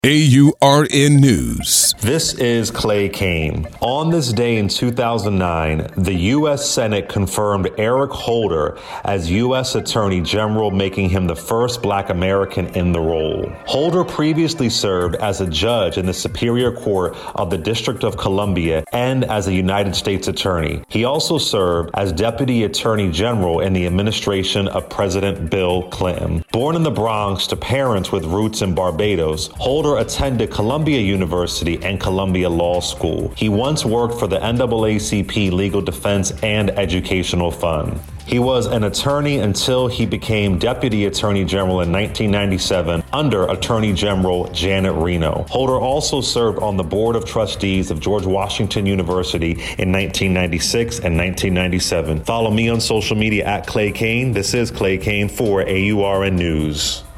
AURN News. This is Clay Kane. On this day in 2009, the U.S. Senate confirmed Eric Holder as U.S. Attorney General, making him the first Black American in the role. Holder previously served as a judge in the Superior Court of the District of Columbia and as a United States Attorney. He also served as Deputy Attorney General in the administration of President Bill Clinton. Born in the Bronx to parents with roots in Barbados, Holder attended Columbia University and Columbia Law School. He once worked for the NAACP Legal Defense and Educational Fund. He was an attorney until he became Deputy Attorney General in 1997 under Attorney General Janet Reno. Holder also served on the Board of Trustees of George Washington University in 1996 and 1997. Follow me on social media at Clay Kane. This is Clay Kane for AURN News.